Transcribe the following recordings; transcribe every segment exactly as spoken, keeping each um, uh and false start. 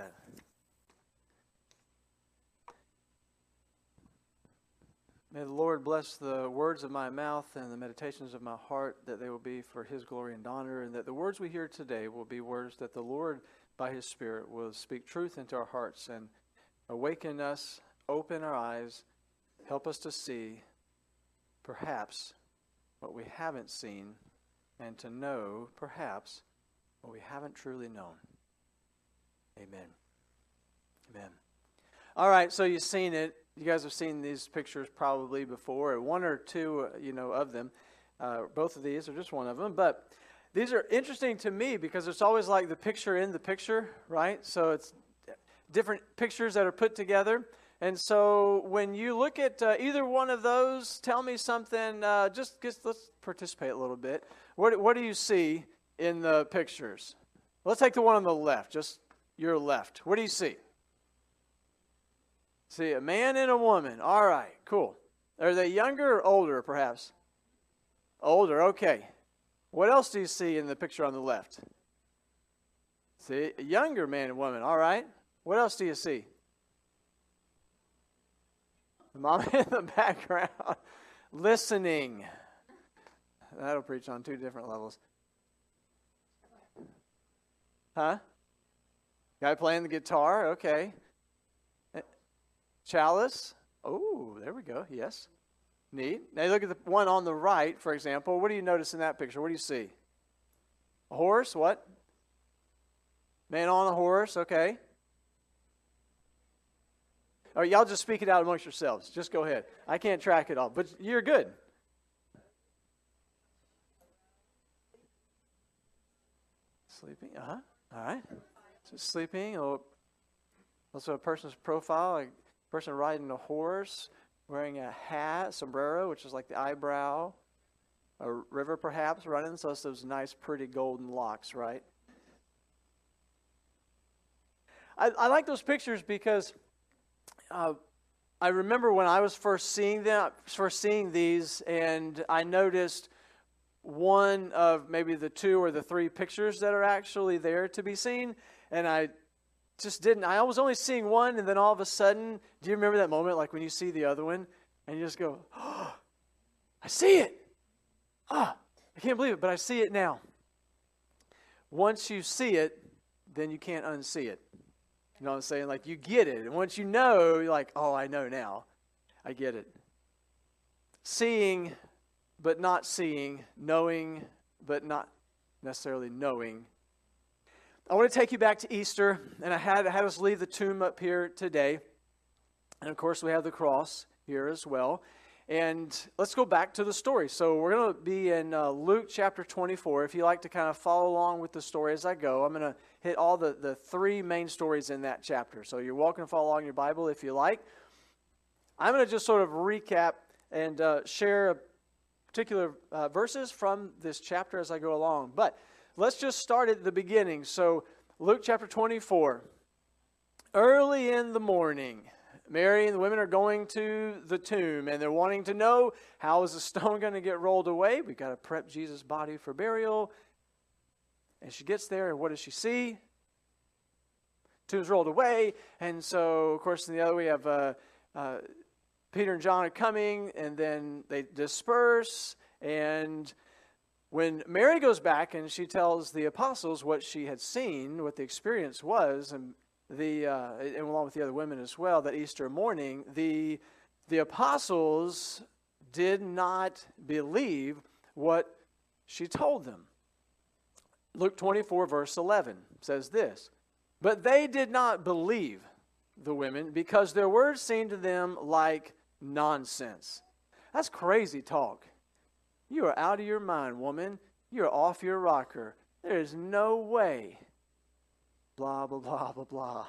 that. May the Lord bless the words of my mouth and the meditations of my heart, that they will be for His glory and honor, and that the words we hear today will be words that the Lord, by His Spirit, will speak truth into our hearts and awaken us, open our eyes, help us to see, perhaps, what we haven't seen, and to know, perhaps, what we haven't truly known. Amen. Amen. All right, so you've seen it. You guys have seen these pictures probably before, one or two, you know, of them. Uh, both of these, or just one of them. But these are interesting to me because it's always like the picture in the picture, right? So it's different pictures that are put together. And so when you look at uh, either one of those, tell me something. Uh, just, just let's participate a little bit. What what do you see in the pictures? Let's take the one on the left, just your left. What do you see? See, a man and a woman. All right, cool. Are they younger or older, perhaps? Older, okay. What else do you see in the picture on the left? See, a younger man and woman. All right. What else do you see? The mom in the background, listening. That'll preach on two different levels. Huh? Guy playing the guitar, okay. Chalice. Oh, there we go. Yes. Neat. Now look at the one on the right, for example. What do you notice in that picture? What do you see? A horse. What? Man on a horse. Okay. All right, y'all just speak it out amongst yourselves. Just go ahead. I can't track it all, but you're good. Sleeping. Uh-huh. All right. So sleeping. Oh, also a person's profile. Like person riding a horse, wearing a hat, sombrero, which is like the eyebrow, a river perhaps running, so it's those nice, pretty golden locks, right? I, I like those pictures because uh, I remember when I was first seeing them, first seeing these, and I noticed one of maybe the two or the three pictures that are actually there to be seen, and I just didn't. I was only seeing one, and then all of a sudden, do you remember that moment, like when you see the other one, and you just go, oh, I see it. Ah, I can't believe it, but I see it now. Once you see it, then you can't unsee it. You know what I'm saying? Like you get it, and once you know, you're like, oh, I know now. I get it. Seeing, but not seeing. Knowing, but not necessarily knowing. I want to take you back to Easter, and I had, I had us leave the tomb up here today. And, of course, we have the cross here as well. And let's go back to the story. So we're going to be in uh, Luke chapter twenty-four. If you like to kind of follow along with the story as I go, I'm going to hit all the, the three main stories in that chapter. So you're welcome to follow along in your Bible if you like. I'm going to just sort of recap and uh, share particular uh, verses from this chapter as I go along. But let's just start at the beginning. So, Luke chapter twenty-four. Early in the morning, Mary and the women are going to the tomb, and they're wanting to know, how is the stone going to get rolled away? We've got to prep Jesus' body for burial. And she gets there, and what does she see? Tomb's rolled away, and so, of course, in the other we have uh, uh, Peter and John are coming, and then they disperse, and when Mary goes back and she tells the apostles what she had seen, what the experience was, and the uh, and along with the other women as well, that Easter morning, the the apostles did not believe what she told them. Luke twenty-four, verse eleven says this, "But they did not believe the women because their words seemed to them like nonsense." That's crazy talk. You are out of your mind, woman. You are off your rocker. There is no way. Blah, blah, blah, blah, blah.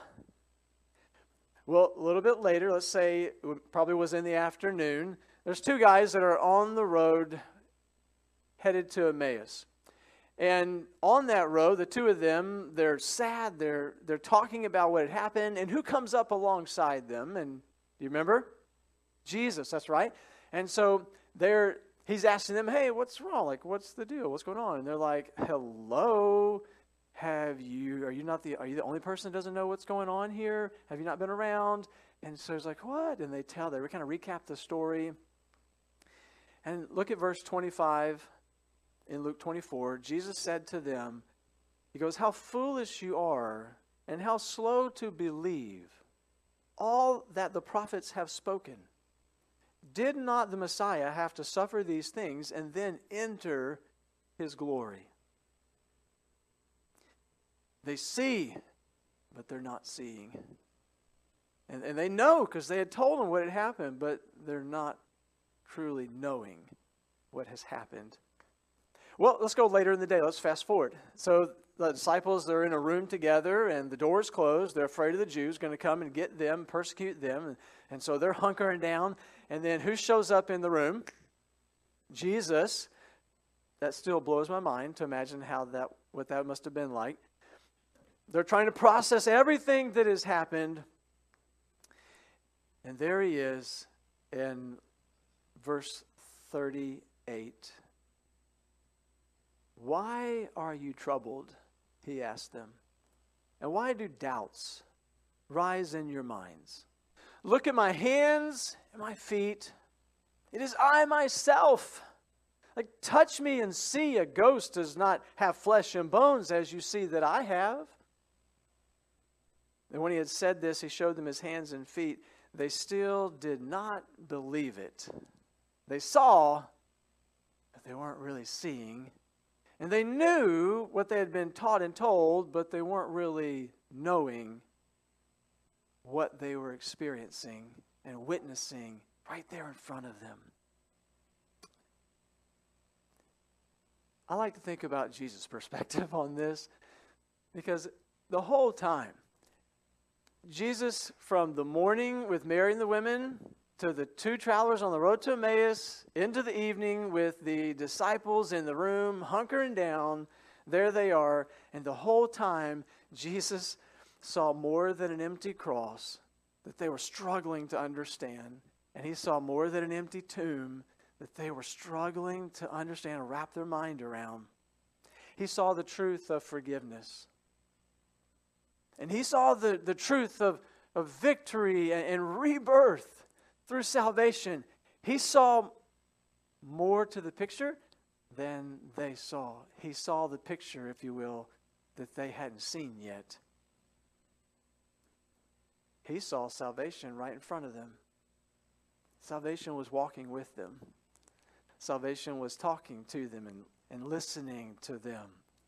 Well, a little bit later, let's say it probably was in the afternoon, there's two guys that are on the road headed to Emmaus. And on that road, the two of them, they're sad. They're, they're talking about what had happened. And who comes up alongside them? And do you remember? Jesus, that's right. And so they're he's asking them, hey, what's wrong? Like, what's the deal? What's going on? And they're like, hello, have you, are you not the, are you the only person that doesn't know what's going on here? Have you not been around? And so he's like, what? And they tell, they kind of recap the story. And look at verse twenty-five in Luke twenty-four. Jesus said to them, he goes, how foolish you are, and how slow to believe all that the prophets have spoken. Did not the Messiah have to suffer these things and then enter his glory? They see, but they're not seeing. And, and they know because they had told them what had happened, but they're not truly knowing what has happened. Well, let's go later in the day. Let's fast forward. So the disciples, they're in a room together, and the door's closed. They're afraid of the Jews going to come and get them, persecute them. And, and so they're hunkering down. And then who shows up in the room? Jesus. That still blows my mind to imagine how that, what that must have been like. They're trying to process everything that has happened. And there he is in verse thirty-eight. Why are you troubled? He asked them. And why do doubts rise in your minds? Look at my hands and my feet. It is I myself. Like, touch me and see. A ghost does not have flesh and bones as you see that I have. And when he had said this, he showed them his hands and feet. They still did not believe it. They saw, but they weren't really seeing. And they knew what they had been taught and told, but they weren't really knowing what they were experiencing and witnessing right there in front of them. I like to think about Jesus' perspective on this, because the whole time, Jesus, from the morning with Mary and the women to the two travelers on the road to Emmaus, into the evening with the disciples in the room, hunkering down, there they are. And the whole time, Jesus saw more than an empty cross that they were struggling to understand. And he saw more than an empty tomb that they were struggling to understand and wrap their mind around. He saw the truth of forgiveness. And he saw the, the truth of, of victory and, and rebirth through salvation. He saw more to the picture than they saw. He saw the picture, if you will, that they hadn't seen yet. He saw salvation right in front of them. Salvation was walking with them. Salvation was talking to them and, and listening to them.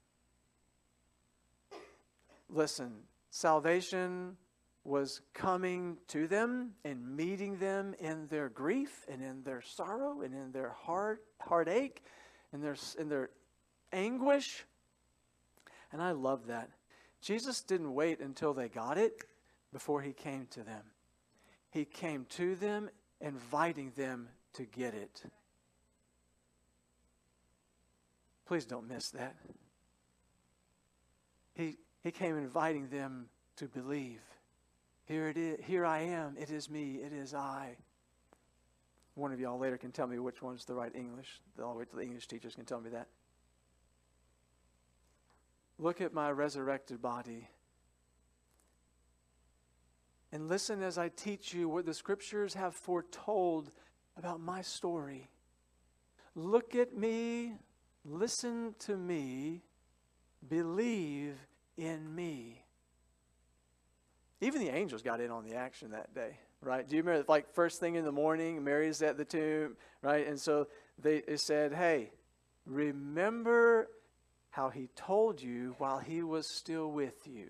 Listen, salvation was coming to them and meeting them in their grief and in their sorrow and in their heart heartache and their in their anguish. And I love that. Jesus didn't wait until they got it before he came to them. He came to them, inviting them to get it. Please don't miss that. He He came inviting them to believe. Here it is. Here I am. It is me. It is I. One of y'all later can tell me which one's the right English. I'll wait till the English teachers can tell me that. Look at my resurrected body. And listen as I teach you what the scriptures have foretold about my story. Look at me. Listen to me. Believe in me. Even the angels got in on the action that day, right? Do you remember, like, first thing in the morning, Mary's at the tomb, right? And so they, they said, hey, remember how he told you while he was still with you.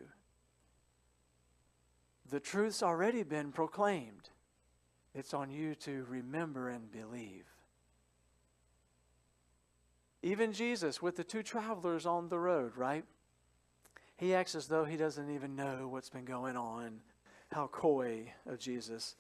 The truth's already been proclaimed. It's on you to remember and believe. Even Jesus with the two travelers on the road, right? He acts as though he doesn't even know what's been going on. How coy of Jesus.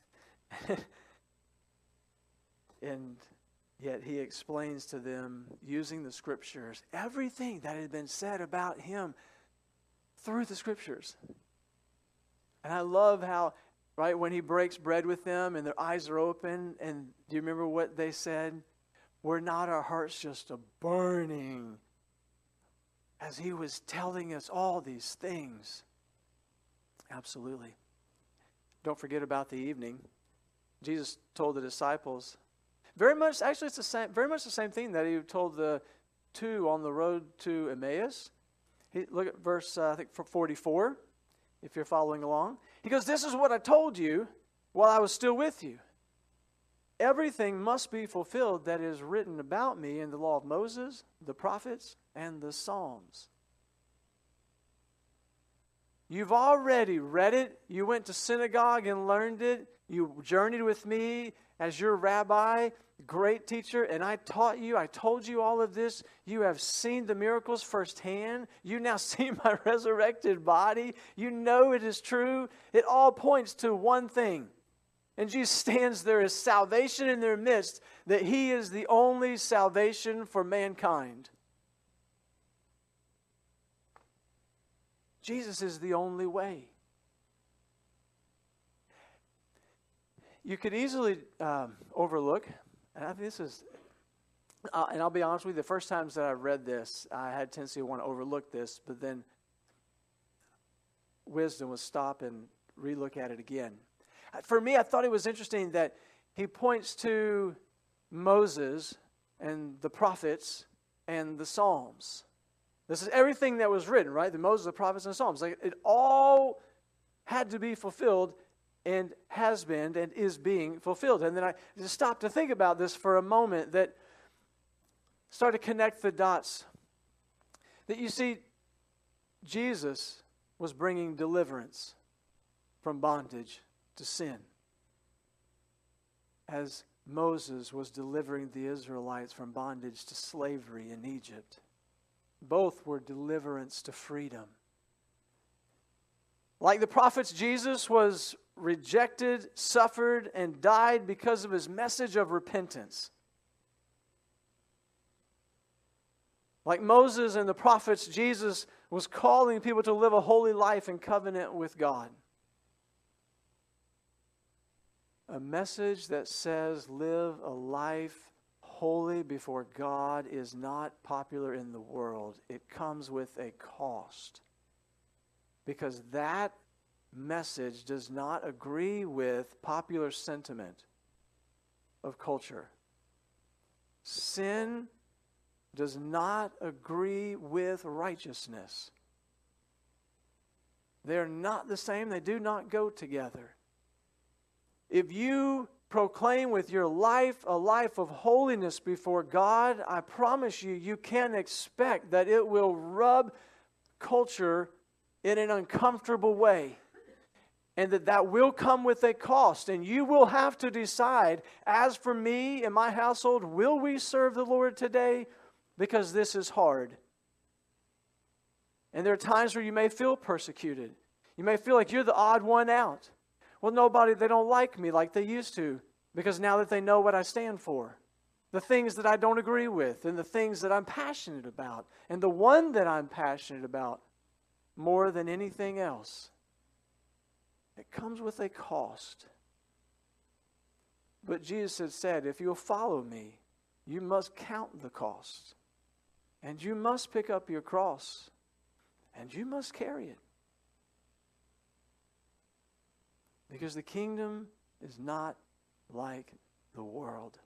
And yet he explains to them, using the scriptures, everything that had been said about him through the scriptures. And I love how, right, when he breaks bread with them and their eyes are open, and do you remember what they said? Were not our hearts just a burning as he was telling us all these things. Absolutely. Don't forget about the evening. Jesus told the disciples, very much, actually it's the same, very much the same thing that he told the two on the road to Emmaus. He, look at verse, uh, I think, forty-four, if you're following along. He goes, this is what I told you while I was still with you. Everything must be fulfilled that is written about me in the law of Moses, the prophets, and the Psalms. You've already read it. You went to synagogue and learned it. You journeyed with me as your rabbi, great teacher, and I taught you. I told you all of this. You have seen the miracles firsthand. You now see my resurrected body. You know it is true. It all points to one thing. And Jesus stands there as salvation in their midst, that he is the only salvation for mankind. Jesus is the only way. You could easily um, overlook, and I think this is, uh, and I'll be honest with you, the first times that I read this, I had a tendency to want to overlook this, but then wisdom was stop and relook at it again. For me, I thought it was interesting that he points to Moses and the prophets and the Psalms. This is everything that was written, right? The Moses, the prophets, and the Psalms. Like, it all had to be fulfilled and has been and is being fulfilled. And then I just stopped to think about this for a moment, that start to connect the dots. That you see, Jesus was bringing deliverance from bondage to sin, as Moses was delivering the Israelites from bondage to slavery in Egypt. Both were deliverance to freedom. Like the prophets, Jesus was rejected, suffered, and died because of his message of repentance. Like Moses and the prophets, Jesus was calling people to live a holy life in covenant with God. A message that says live a life holy before God is not popular in the world. It comes with a cost. Because that message does not agree with popular sentiment of culture. Sin does not agree with righteousness. They're not the same. They do not go together. If you proclaim with your life a life of holiness before God, I promise you, you can expect that it will rub culture in an uncomfortable way. And that that will come with a cost. And you will have to decide, as for me and my household, will we serve the Lord today? Because this is hard. And there are times where you may feel persecuted. You may feel like you're the odd one out. Well, nobody, they don't like me like they used to, because now that they know what I stand for, the things that I don't agree with, and the things that I'm passionate about, and the one that I'm passionate about more than anything else, it comes with a cost. But Jesus had said, if you'll follow me, you must count the cost, and you must pick up your cross, and you must carry it. Because the kingdom is not like the world.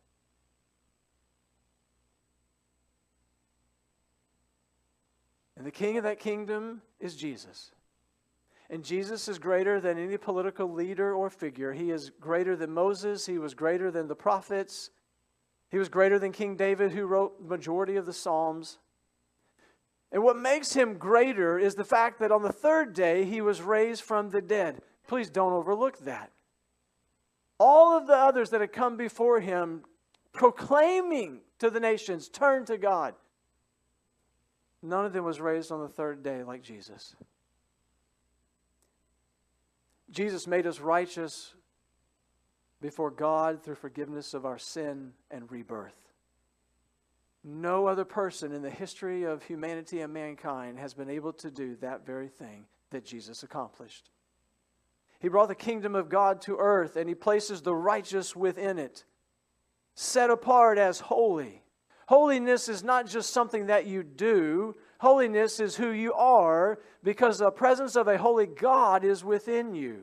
And the king of that kingdom is Jesus. And Jesus is greater than any political leader or figure. He is greater than Moses. He was greater than the prophets. He was greater than King David, who wrote the majority of the Psalms. And what makes him greater is the fact that on the third day he was raised from the dead. Please don't overlook that. All of the others that had come before him proclaiming to the nations, turn to God. None of them was raised on the third day like Jesus. Jesus made us righteous before God through forgiveness of our sin and rebirth. No other person in the history of humanity and mankind has been able to do that very thing that Jesus accomplished. He brought the kingdom of God to earth, and he places the righteous within it, set apart as holy. Holiness is not just something that you do. Holiness is who you are because the presence of a holy God is within you.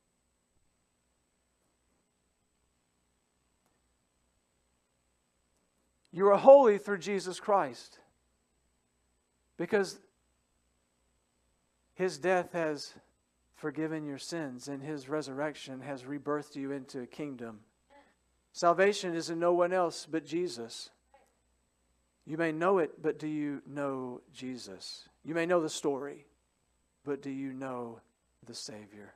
You are holy through Jesus Christ because His death has forgiven your sins and His resurrection has rebirthed you into a kingdom. Salvation is in no one else but Jesus. You may know it, but do you know Jesus? You may know the story, but do you know the Savior?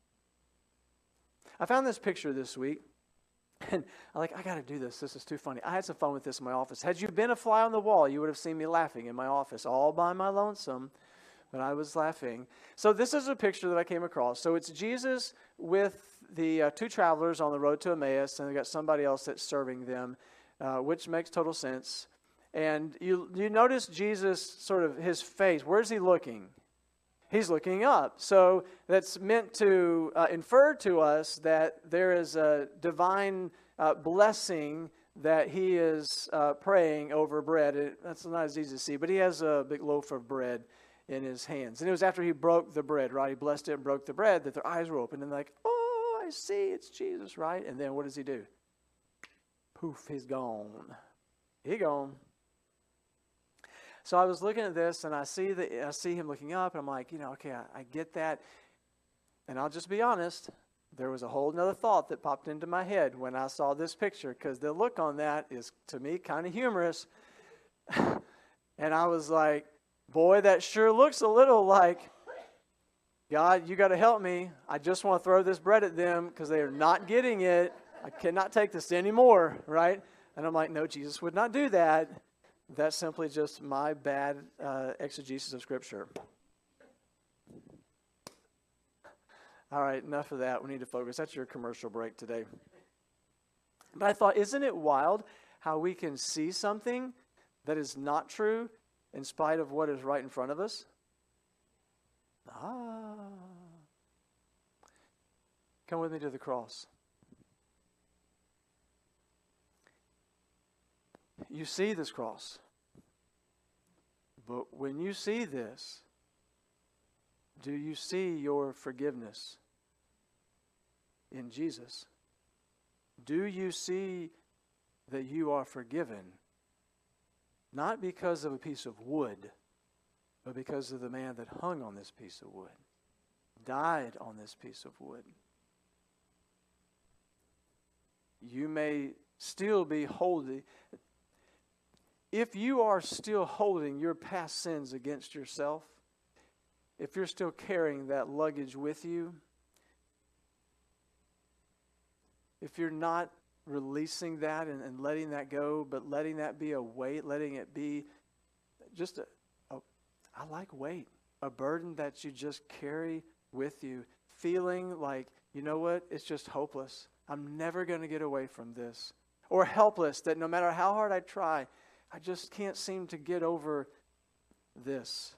I found this picture this week, and I'm like, I got to do this. This is too funny. I had some fun with this in my office. Had you been a fly on the wall, you would have seen me laughing in my office all by my lonesome, but I was laughing. So this is a picture that I came across. So it's Jesus with the uh, two travelers on the road to Emmaus, and they've got somebody else that's serving them, uh, which makes total sense. And you you notice Jesus, sort of his face. Where's he looking? He's looking up. So that's meant to uh, infer to us that there is a divine uh, blessing that he is uh, praying over bread. It, that's not as easy to see, but he has a big loaf of bread in his hands. And it was after he broke the bread, right? He blessed it and broke the bread that their eyes were open. And they're like, oh, I see, it's Jesus, right? And then what does he do? Poof, he's gone. He gone. So I was looking at this, and I see the, I see him looking up, and I'm like, you know, okay, I, I get that. And I'll just be honest, there was a whole nother thought that popped into my head when I saw this picture, because the look on that is, to me, kind of humorous. And I was like, boy, that sure looks a little like, God, you got to help me. I just want to throw this bread at them because they are not getting it. I cannot take this anymore, right? And I'm like, no, Jesus would not do that. That's simply just my bad uh, exegesis of Scripture. All right, enough of that. We need to focus. That's your commercial break today. But I thought, isn't it wild how we can see something that is not true in spite of what is right in front of us? Ah. Come with me to the cross. You see this cross. But when you see this, do you see your forgiveness in Jesus? Do you see that you are forgiven? Not because of a piece of wood, but because of the man that hung on this piece of wood, died on this piece of wood. You may still be holding. If you are still holding your past sins against yourself, if you're still carrying that luggage with you, if you're not releasing that and, and letting that go, but letting that be a weight, letting it be just a, a, I like weight, a burden that you just carry with you, feeling like, you know what, it's just hopeless. I'm never going to get away from this. Or helpless, that no matter how hard I try, I just can't seem to get over this.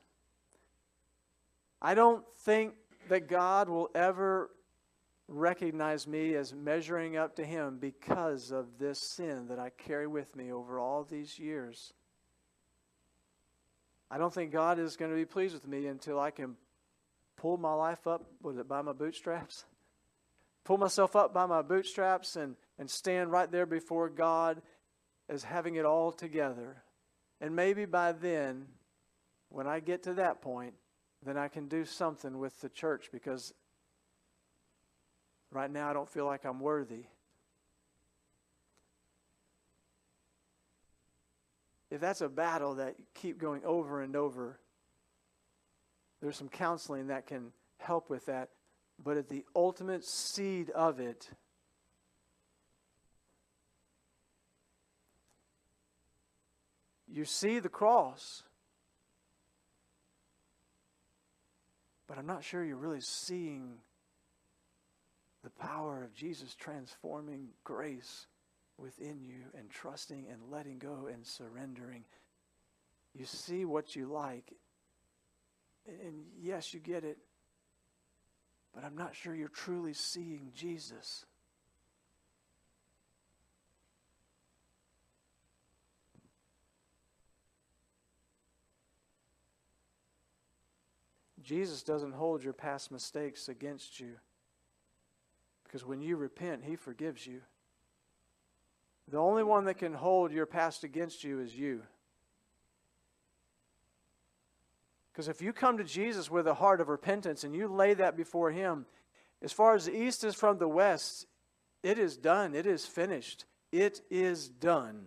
I don't think that God will ever recognize me as measuring up to Him because of this sin that I carry with me over all these years. I don't think God is going to be pleased with me until I can pull my life up, was it by my bootstraps? Pull myself up by my bootstraps and, and stand right there before God as having it all together. And maybe by then, when I get to that point, then I can do something with the church, because right now I don't feel like I'm worthy. If that's a battle that you keep going over and over, there's some counseling that can help with that. But at the ultimate seed of it, you see the cross, but I'm not sure you're really seeing the power of Jesus transforming grace within you and trusting and letting go and surrendering. You see what you like, and yes, you get it, but I'm not sure you're truly seeing Jesus. Jesus doesn't hold your past mistakes against you. Because when you repent, He forgives you. The only one that can hold your past against you is you. Because if you come to Jesus with a heart of repentance and you lay that before Him, as far as the east is from the west, it is done. It is finished. It is done.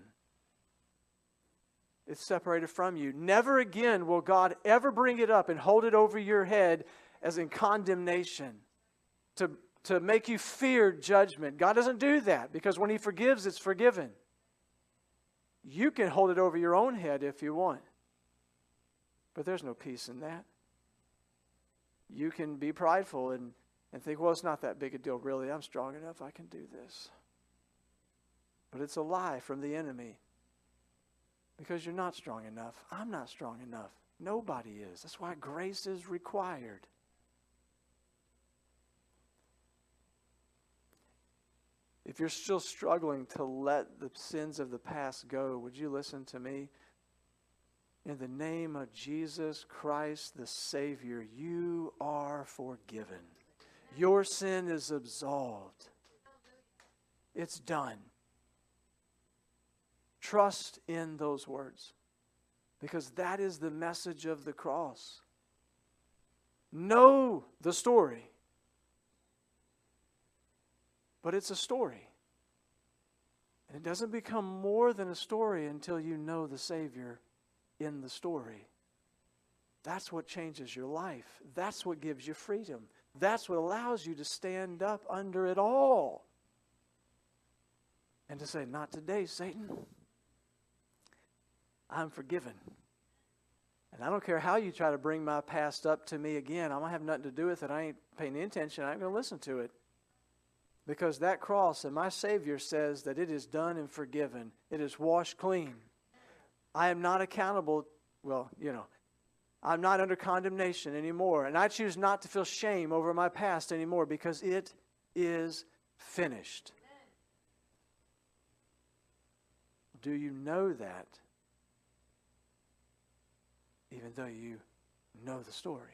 It's separated from you. Never again will God ever bring it up and hold it over your head as in condemnation to, to make you fear judgment. God doesn't do that, because when He forgives, it's forgiven. You can hold it over your own head if you want. But there's no peace in that. You can be prideful and, and think, well, it's not that big a deal, really. I'm strong enough. I can do this. But it's a lie from the enemy. Because you're not strong enough. I'm not strong enough. Nobody is. That's why grace is required. If you're still struggling to let the sins of the past go, would you listen to me? In the name of Jesus Christ, the Savior, you are forgiven. Your sin is absolved. It's done. Trust in those words, because that is the message of the cross. Know the story, but it's a story. And it doesn't become more than a story until you know the Savior in the story. That's what changes your life. That's what gives you freedom. That's what allows you to stand up under it all and to say, not today, Satan. I'm forgiven. And I don't care how you try to bring my past up to me again. I'm going to have nothing to do with it. I ain't paying any attention. I ain't going to listen to it. Because that cross and my Savior says that it is done and forgiven. It is washed clean. I am not accountable. Well, you know, I'm not under condemnation anymore. And I choose not to feel shame over my past anymore, because it is finished. Do you know that? Even though you know the story.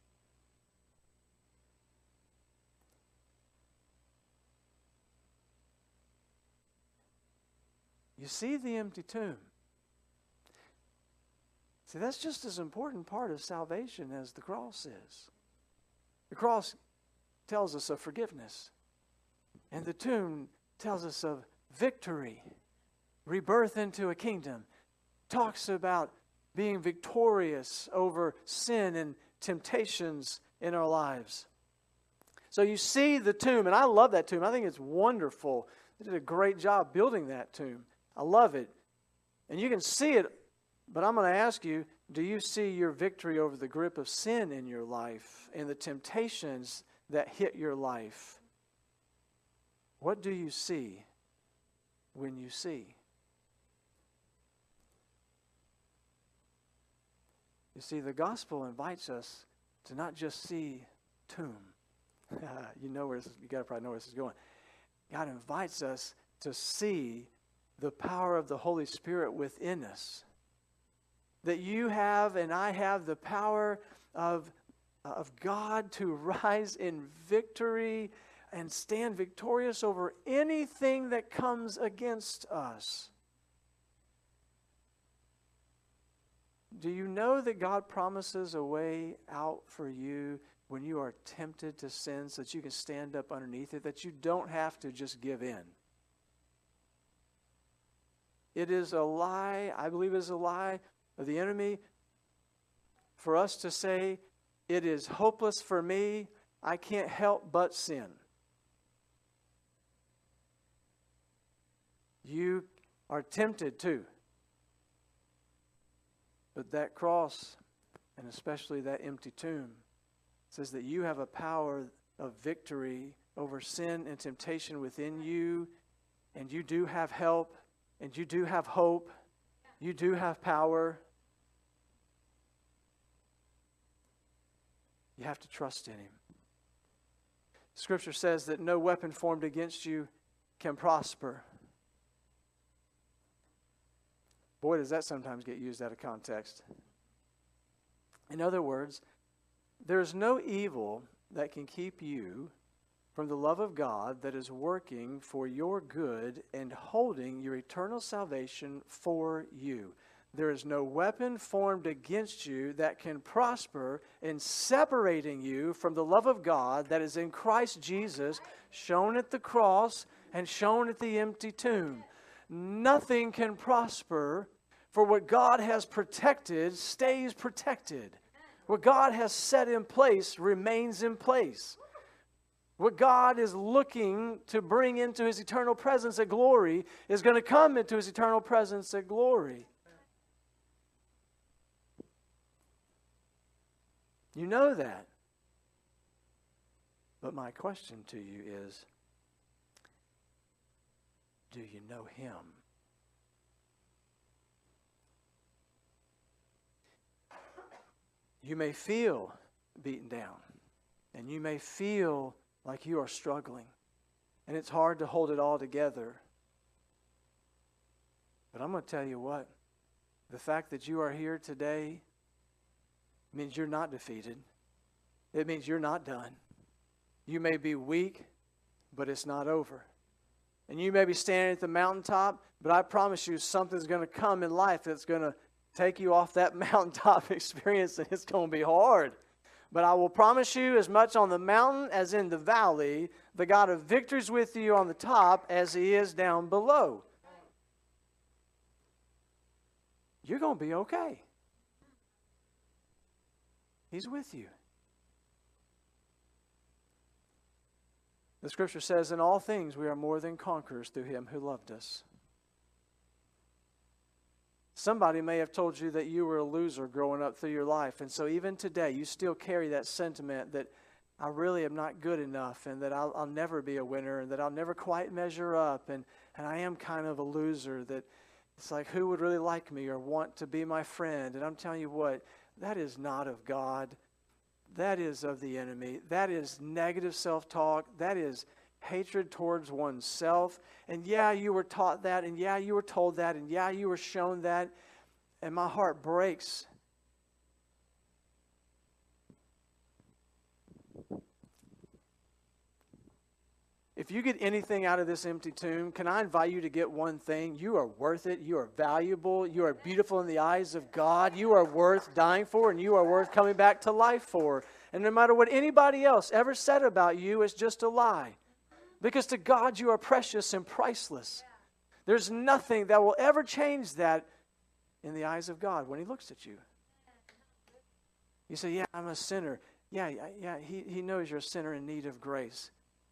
You see the empty tomb. See, that's just as important part of salvation as the cross is. The cross tells us of forgiveness. And the tomb tells us of victory, rebirth into a kingdom. Talks about being victorious over sin and temptations in our lives. So you see the tomb, and I love that tomb. I think it's wonderful. They did a great job building that tomb. I love it. And you can see it, but I'm going to ask you, do you see your victory over the grip of sin in your life and the temptations that hit your life? What do you see when you see? You see, the gospel invites us to not just see tomb. you know where this, you got to probably know where this is going. God invites us to see the power of the Holy Spirit within us. That you have and I have the power of, of God to rise in victory and stand victorious over anything that comes against us. Do you know that God promises a way out for you when you are tempted to sin, so that you can stand up underneath it, that you don't have to just give in? It is a lie, I believe it is a lie of the enemy for us to say, it is hopeless for me, I can't help but sin. You are tempted to. But that cross, and especially that empty tomb, says that you have a power of victory over sin and temptation within you, and you do have help, and you do have hope, you do have power. You have to trust in Him. Scripture says that no weapon formed against you can prosper. Boy, does that sometimes get used out of context. In other words, There is no evil that can keep you from the love of God that is working for your good and holding your eternal salvation for you. There is no weapon formed against you that can prosper in separating you from the love of God that is in Christ Jesus, shown at the cross and shown at the empty tomb. Nothing can prosper, for what God has protected stays protected. What God has set in place remains in place. What God is looking to bring into His eternal presence at glory is going to come into His eternal presence at glory. You know that. But my question to you is, do you know Him? You may feel beaten down, and you may feel like you are struggling, and it's hard to hold it all together. But I'm going to tell you what, the fact that you are here today means you're not defeated. It means you're not done. You may be weak, but it's not over. And you may be standing at the mountaintop, but I promise you something's going to come in life that's going to take you off that mountaintop experience, and it's going to be hard. But I will promise you, as much on the mountain as in the valley, the God of victory is with you on the top as He is down below. You're going to be okay. He's with you. The Scripture says, in all things we are more than conquerors through Him who loved us. Somebody may have told you that you were a loser growing up through your life, and so even today you still carry that sentiment that I really am not good enough, and that I'll, I'll never be a winner, and that I'll never quite measure up, and, and I am kind of a loser, that it's like, who would really like me or want to be my friend? And I'm telling you what, that is not of God. That is of the enemy. That is negative self-talk. That is hatred towards oneself. And yeah, you were taught that, and yeah, you were told that, and yeah, you were shown that, and my heart breaks. If you get anything out of this empty tomb, can I invite you to get one thing? You are worth it. You are valuable. You are beautiful in the eyes of God. You are worth dying for, and you are worth coming back to life for. And no matter what anybody else ever said about you, it's just a lie. Because to God, you are precious and priceless. There's nothing that will ever change that in the eyes of God when He looks at you. You say, yeah, I'm a sinner. Yeah, yeah, yeah. He, he knows you're a sinner in need of grace.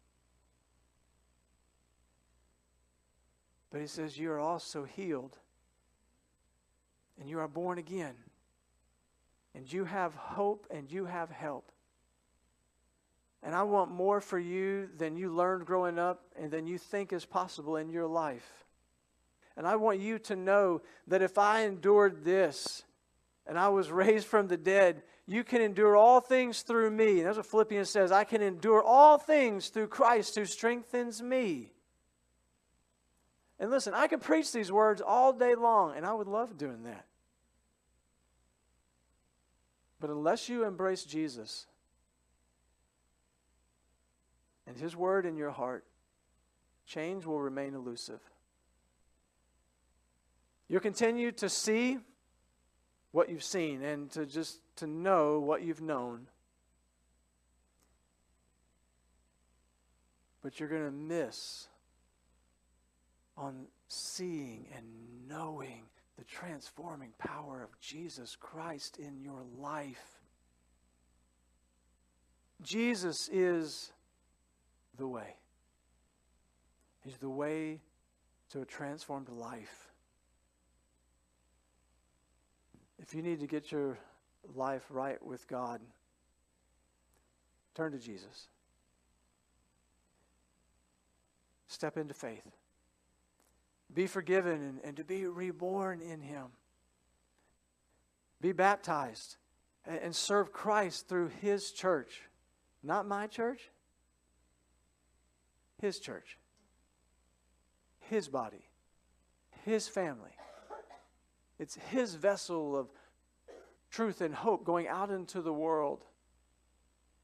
But He says you are also healed. And you are born again. And you have hope and you have help. And I want more for you than you learned growing up and than you think is possible in your life. And I want you to know that if I endured this and I was raised from the dead, you can endure all things through me. And that's what Philippians says. I can endure all things through Christ who strengthens me. And listen, I can preach these words all day long, and I would love doing that. But unless you embrace Jesus and His word in your heart, change will remain elusive. You'll continue to see what you've seen and to just to know what you've known. But you're going to miss on seeing and knowing the transforming power of Jesus Christ in your life. Jesus is the way. He's the way to a transformed life. If you need to get your life right with God, turn to Jesus. Step into faith. Be forgiven and, and to be reborn in Him. Be baptized and, and serve Christ through His church. Not my church. His church. His body. His family. It's His vessel of truth and hope going out into the world.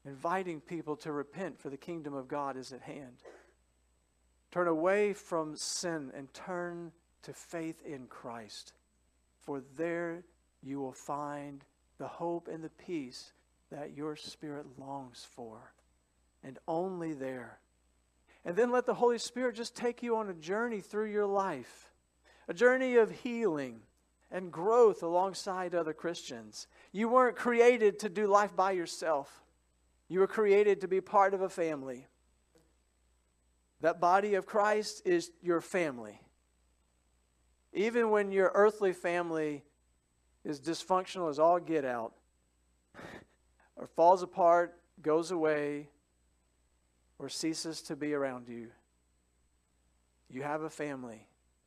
inviting people to repent, for the kingdom of God is at hand. Turn away from sin and turn to faith in Christ, for there you will find the hope and the peace that your spirit longs for, and only there. And then let the Holy Spirit just take you on a journey through your life, a journey of healing and growth alongside other Christians. You weren't created to do life by yourself. You were created to be part of a family. That body of Christ is your family. Even when your earthly family is dysfunctional as all get out, or falls apart, goes away, or ceases to be around you, you have a family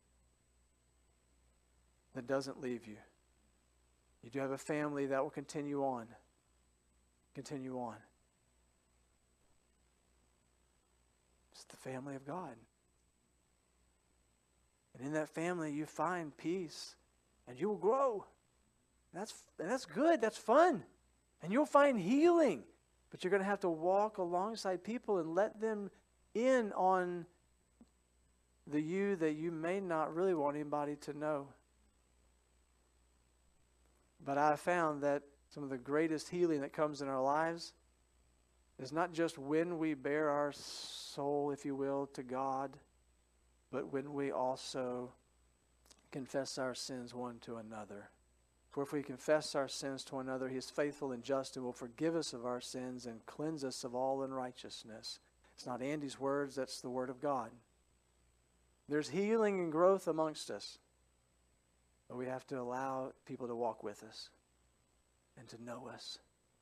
that doesn't leave you. You do have a family that will continue on. Continue on. It's the family of God. And in that family you find peace, and you will grow. And that's, and that's good. That's fun. And you'll find healing. But you're going to have to walk alongside people and let them in on the you that you may not really want anybody to know. But I found that some of the greatest healing that comes in our lives is not just when we bear our soul, if you will, to God, but when we also confess our sins one to another. For if we confess our sins to one another, He is faithful and just and will forgive us of our sins and cleanse us of all unrighteousness. It's not Andy's words, that's the Word of God. There's healing and growth amongst us. But we have to allow people to walk with us and to know us.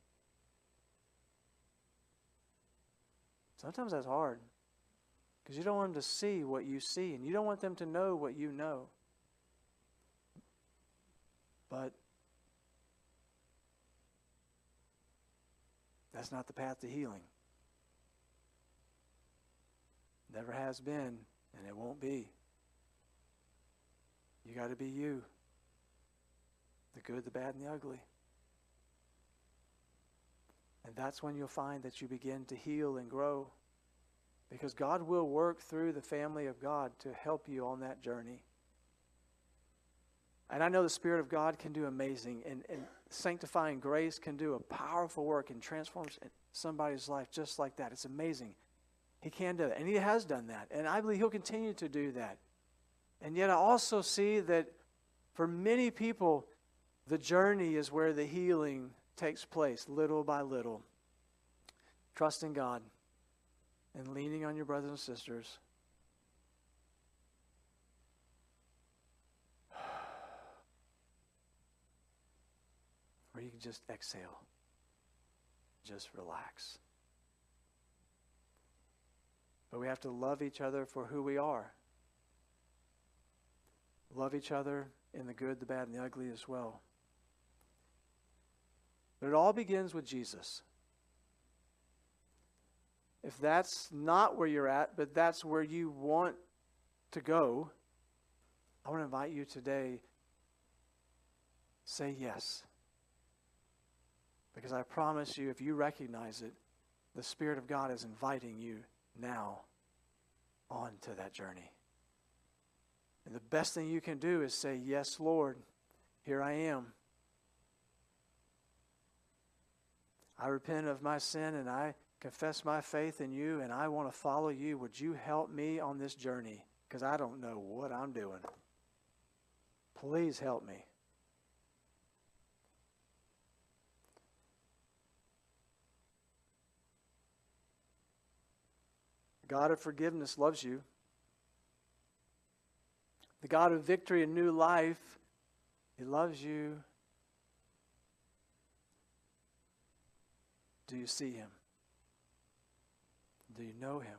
Sometimes that's hard because you don't want them to see what you see, and you don't want them to know what you know. But that's not the path to healing. Never has been, and it won't be. You got to be you. The good, the bad, and the ugly. And that's when you'll find that you begin to heal and grow. Because God will work through the family of God to help you on that journey. And I know the Spirit of God can do amazing. And, and sanctifying grace can do a powerful work and transforms somebody's life just like that. It's amazing. He can do that. And He has done that. And I believe He'll continue to do that. And yet I also see that for many people, the journey is where the healing takes place, little by little. Trusting God and leaning on your brothers and sisters. Where you can just exhale. Just relax. But we have to love each other for who we are. Love each other in the good, the bad, and the ugly as well. But it all begins with Jesus. If that's not where you're at, but that's where you want to go, I want to invite you today, say yes. Because I promise you, if you recognize it, the Spirit of God is inviting you now onto that journey. And the best thing you can do is say, yes, Lord, here I am. I repent of my sin and I confess my faith in you and I want to follow you. Would you help me on this journey? Because I don't know what I'm doing. Please help me. The God of forgiveness loves you. The God of victory and new life, He loves you. Do you see Him? Do you know Him?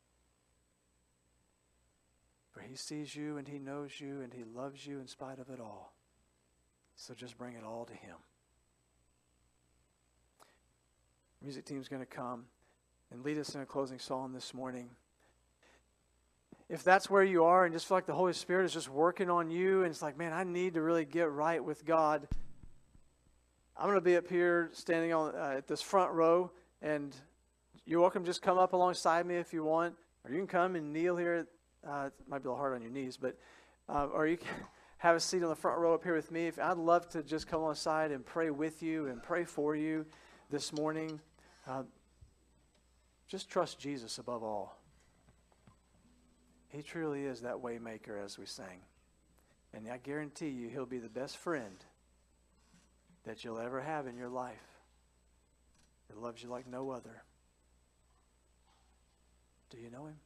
For He sees you and He knows you and He loves you in spite of it all. So just bring it all to Him. The music team's going to come and lead us in a closing song this morning. If that's where you are and just feel like the Holy Spirit is just working on you and it's like, man, I need to really get right with God, I'm going to be up here standing on uh, at this front row. And you're welcome to just come up alongside me if you want, or you can come and kneel here. Uh, it might be a little hard on your knees, but uh, or you can have a seat on the front row up here with me. If, I'd love to just come alongside and pray with you and pray for you this morning. Uh, just trust Jesus above all. He truly is that way maker, as we sang. And I guarantee you, he'll be the best friend that you'll ever have in your life. He loves you like no other. Do you know him?